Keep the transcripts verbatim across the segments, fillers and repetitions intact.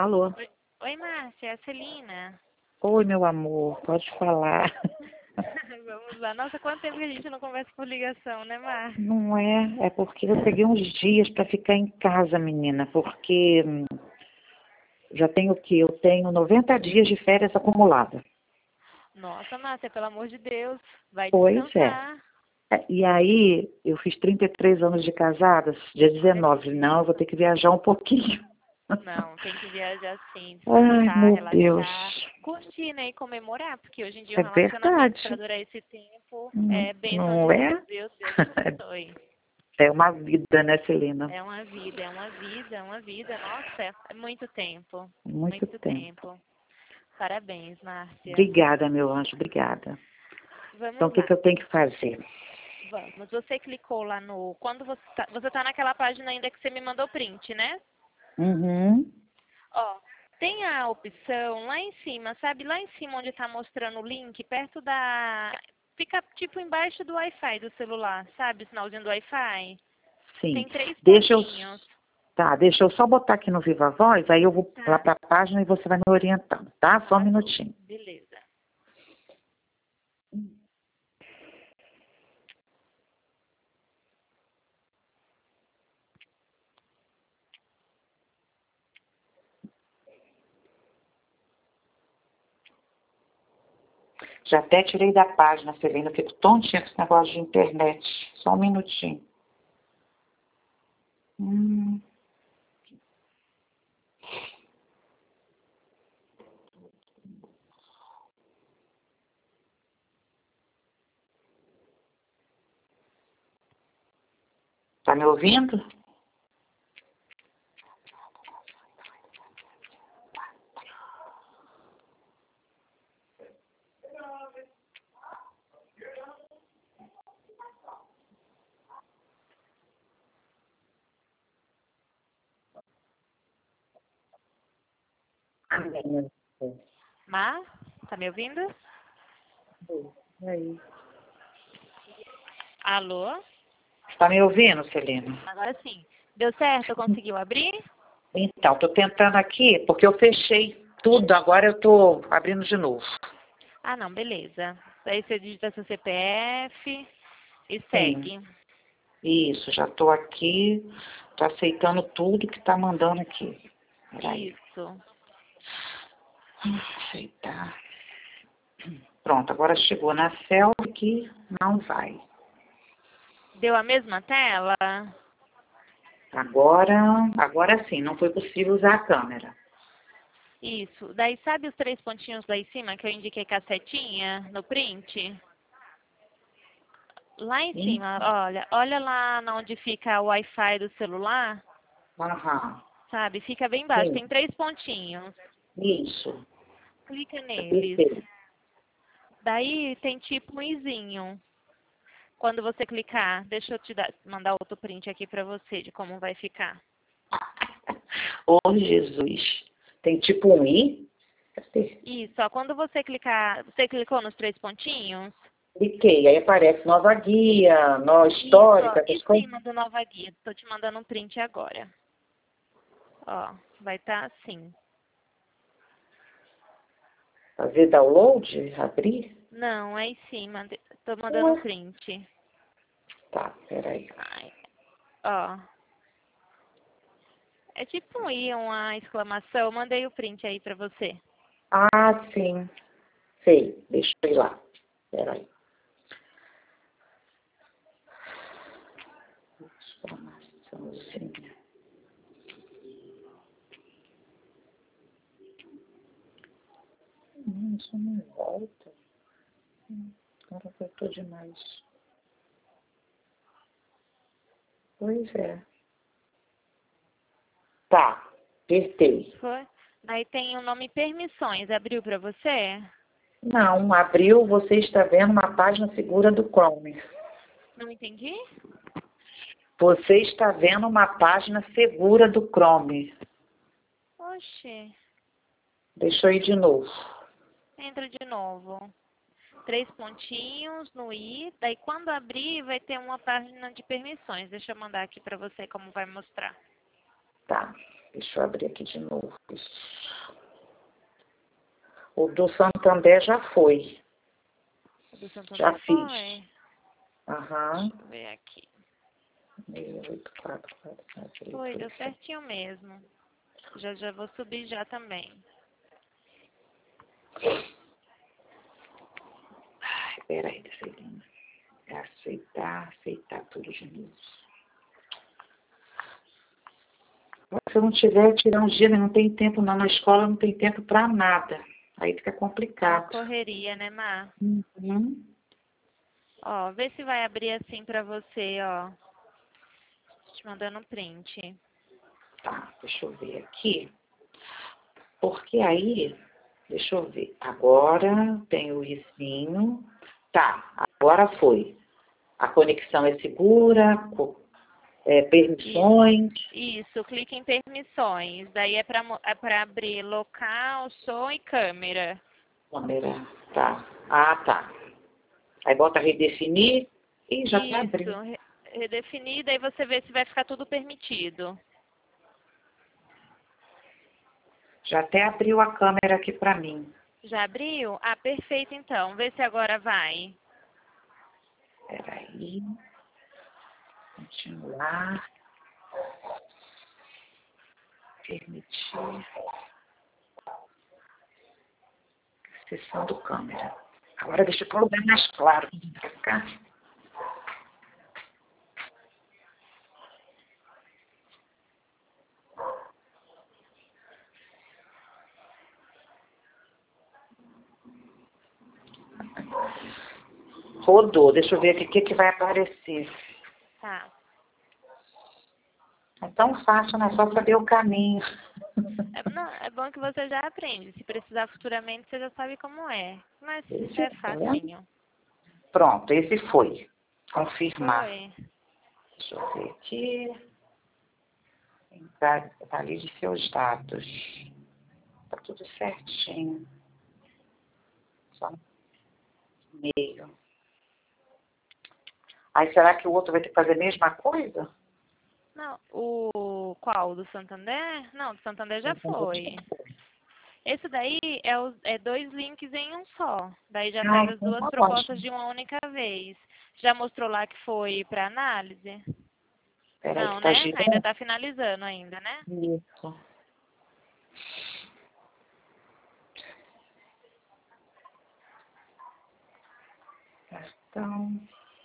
Alô? Oi, oi Márcia, é a Celina. Oi, meu amor, pode falar. Vamos lá. Nossa, quanto tempo que a gente não conversa por ligação, né, Márcia? Não é, é porque eu peguei uns dias para ficar em casa, menina, porque hum, já tenho o quê? Eu tenho noventa dias de férias acumuladas. Nossa, Márcia, pelo amor de Deus, vai Pois é. descansar. É, E aí, eu fiz trinta e três anos de casadas, dia dezenove. Não, eu vou ter que viajar um pouquinho. Não, tem que viajar sim, Ai, descansar, meu Deus. relaxar, curtir, né, e comemorar, porque hoje em dia É um relacionamento para verdade. durar esse tempo Hum, é bênção Não de é? Deus, Deus, Deus abençoe. É uma vida, né, Celina? É uma vida, é uma vida, é uma vida, nossa, é é muito tempo, Muito muito tempo. tempo. Parabéns, Márcia. Obrigada, meu anjo, obrigada. Então, o Vamos que lá. que eu tenho que fazer? Vamos, você clicou lá no... Quando você tá, você tá naquela página ainda que você me mandou print, né? Uhum. Ó, tem a opção lá em cima, sabe? Lá em cima onde tá mostrando o link, perto da... Fica tipo embaixo do Wi-Fi do celular, sabe? O sinalzinho do Wi-Fi. Sim. Tem três Deixa eu. pontinhos. Tá, deixa eu só botar aqui no Viva Voz, aí eu vou lá Tá, para a página e você vai me orientando, tá? Só um arrasou. minutinho. Beleza. Já até tirei da página, Celina, eu fico tontinha com esse negócio de internet. Só um minutinho. Hum. Tá me ouvindo? Amém. Má, tá me ouvindo? E aí? Alô? Tá me ouvindo, Celina? Agora sim. Deu certo? Conseguiu abrir? Então, tô tentando aqui, porque eu fechei tudo, agora eu tô abrindo de novo. Ah, não, beleza. Aí você digita seu C P F e Sim. segue. Isso, já estou aqui, estou aceitando tudo que está mandando aqui. Peraí. Isso. Aceitar. Pronto, agora chegou na selfie que não vai. Deu a mesma tela? Agora, agora sim, não foi possível usar a câmera. Isso. Daí sabe os três pontinhos lá em cima que eu indiquei com a setinha no print? Lá em Sim? cima, olha, olha lá na onde fica o Wi-Fi do celular, Aham. sabe? Fica bem embaixo, Sim. tem três pontinhos. Isso. Clica Eu neles. apertei. Daí tem tipo um izinho. Quando você clicar, deixa eu te dar, mandar outro print aqui pra você de como vai ficar. Oh, Jesus. Tem tipo um i? Cadê? Isso, ó, quando você clicar, você clicou nos três pontinhos? Cliquei, aí aparece nova guia, nova Isso, ó, histórica, em essas coisas. cima do Nova Guia. Tô te mandando um print agora. Ó, vai estar assim. Fazer download, abrir. Não, é em cima. de- Tô mandando um Ué. print. Tá, peraí. Ai, ó, é tipo um i, uma exclamação. Eu mandei o print aí pra você. Ah, sim. Sei, deixa eu ir lá. Peraí. Exclamaçãozinha. Hum, isso não volta. Hum, agora apertou demais. Pois é. Tá, apertei. Foi? Daí tem o nome permissões. Abriu pra você? Não, abriu, você está vendo uma página segura do Chrome. Não entendi? Você está vendo uma página segura do Chrome. Oxi. Deixa eu ir de novo. Entra de novo. Três pontinhos no i. Daí quando abrir vai ter uma página de permissões. Deixa eu mandar aqui pra você como vai mostrar. Tá. Deixa eu abrir aqui de novo. O do Santander já foi. O do Santander Já foi? fiz. Aham. Deixa eu ver aqui. seis oito quatro quatro quatro Foi, deu oito certinho mesmo. Já, já vou subir já também. Ai, peraí, Celina. É aceitar, aceitar tudo de novo. Se eu não tiver, tirar um dia, né? Não tem tempo não. Na escola não tem tempo pra nada. Aí fica Uma complicado. correria, né, Má? Uhum. Ó, vê se vai abrir assim pra você, ó. Te mandando um print. Tá, deixa eu ver aqui. Porque aí, deixa eu ver. Agora tem o risquinho. Tá, agora foi. A conexão é segura, co- é, permissões. Isso, clique em permissões. Daí é pra, mo- é pra abrir local, som e câmera. Câmera, tá. Ah, tá. Aí bota redefinir e já tá Isso, abrindo. re- redefinir, daí você vê se vai ficar tudo permitido. Já até abriu a câmera aqui pra mim. Já abriu? Ah, perfeito então. Vê se agora vai. Peraí. Continuar. Permitir. Sessão do câmera. Agora deixa eu pôr o lugar mais claro. Pra cá. Rodou. Deixa eu ver aqui o que, que vai aparecer. Tá. É tão fácil, não é só saber o caminho. É, não, é bom que você já aprende. Se precisar futuramente, você já sabe como é. Mas Esse é foi. facinho. Pronto, esse foi. Confirmar. Foi. Deixa eu ver aqui. Va- Valide seus dados. Tá tudo certinho. Só um e-mail. Aí será que o outro vai ter que fazer a mesma coisa? Não, o qual? O do Santander? Não, do Santander já foi. Esse daí é, os, é dois links em um só. Daí já Ah, faz as então duas tá propostas ótimo. de uma única vez. Já mostrou lá que foi para análise? Peraí que Não, tá né? Ainda girando. está finalizando ainda, né? Isso. Então,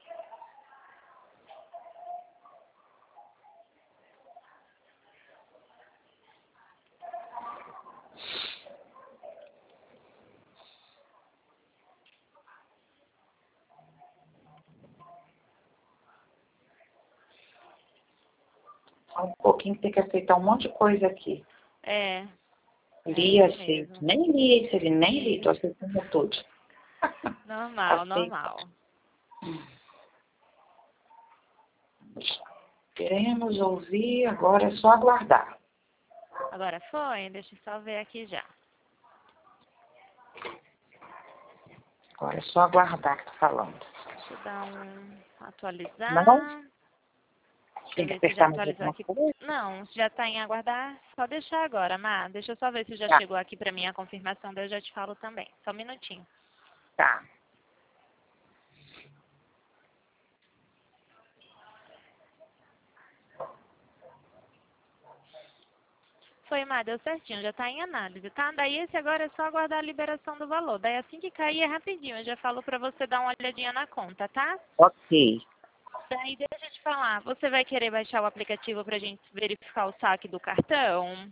só um pouquinho, tem que aceitar um monte de coisa aqui. É, é Li, isso aceito. mesmo. Nem li esse, ali, nem li, tô Isso. aceitando tudo. Normal, Aceita. normal. Queremos ouvir, agora é só aguardar. Agora foi? Deixa eu só ver aqui já. Agora é só aguardar que tá falando. Deixa eu dar um atualizar. Não? Deixa eu Tem que ver se já apertar mais atualizou alguma aqui. coisa? Não, se já está em aguardar, só deixar agora, Má. Deixa eu só ver se já Tá, chegou aqui para mim a confirmação, daí eu já te falo também. Só um minutinho. tá. Foi, Má, deu certinho, já está em análise, tá? Daí esse agora é só aguardar a liberação do valor. Daí assim que cair é rapidinho, eu já falo para você dar uma olhadinha na conta, tá? Ok. Daí deixa eu te falar, você vai querer baixar o aplicativo para a gente verificar o saque do cartão?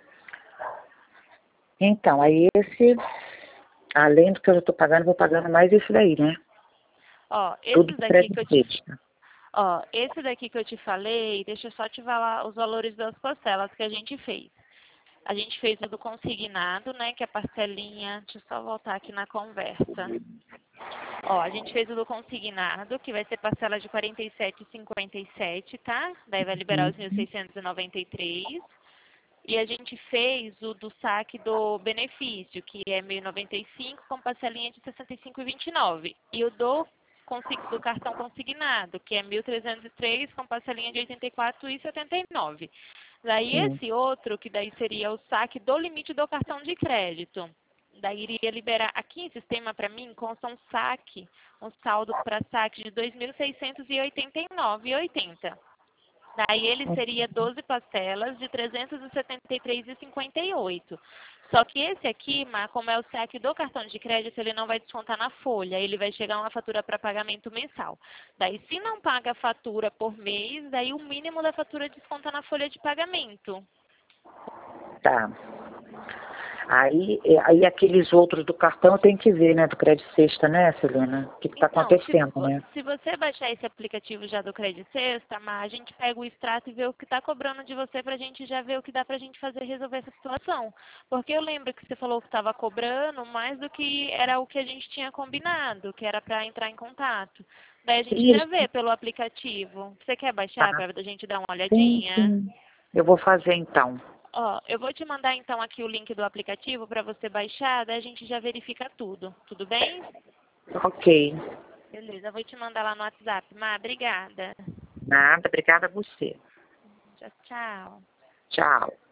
Então, aí esse, além do que eu já tô pagando, eu vou pagando mais esse daí, né? Ó, Tudo esses de daqui que eu te crédito. Ó, esse daqui que eu te falei, deixa eu só te falar os valores das parcelas que a gente fez. A gente fez o do consignado, né, que é a parcelinha, deixa eu só voltar aqui na conversa. Ó, a gente fez o do consignado, que vai ser parcela de quarenta e sete reais e cinquenta e sete centavos, tá? Daí vai liberar os mil Uhum. seiscentos e noventa e três. E a gente fez o do saque do benefício, que é mil e noventa e cinco com parcelinha de sessenta e cinco reais e vinte e nove centavos. E o do, consi- do cartão consignado, que é mil trezentos e três com parcelinha de oitenta e quatro reais e setenta e nove centavos. Daí Sim. esse outro, que daí seria o saque do limite do cartão de crédito. Daí iria liberar, aqui em sistema para mim consta um saque, um saldo para saque de dois mil seiscentos e oitenta e nove reais e oitenta centavos. Daí ele seria doze parcelas de trezentos e setenta e três reais e cinquenta e oito centavos. Só que esse aqui, Má, como é o saque do cartão de crédito, ele não vai descontar na folha, ele vai chegar uma fatura para pagamento mensal. Daí, se não paga a fatura por mês, daí o mínimo da fatura desconta na folha de pagamento. Tá. Aí, aí aqueles outros do cartão eu tenho que ver, né? Do Crédito Sexta, né, Celina? O que está Então, se, acontecendo, vo- né? se você baixar esse aplicativo já do Credit Sexta, Má, a gente pega o extrato e vê o que está cobrando de você para a gente já ver o que dá para a gente fazer resolver essa situação. Porque eu lembro que você falou que estava cobrando mais do que era o que a gente tinha combinado, que era para entrar em contato. Daí a gente já Isso. vê pelo aplicativo. Você quer baixar Tá. para a gente dar uma Sim, olhadinha? sim. Eu vou fazer então. Ó, eu vou te mandar então aqui o link do aplicativo para você baixar, daí a gente já verifica tudo. Tudo bem? Ok. Beleza, eu vou te mandar lá no WhatsApp. Má, obrigada. Nada, obrigada a você. Tchau, tchau. Tchau.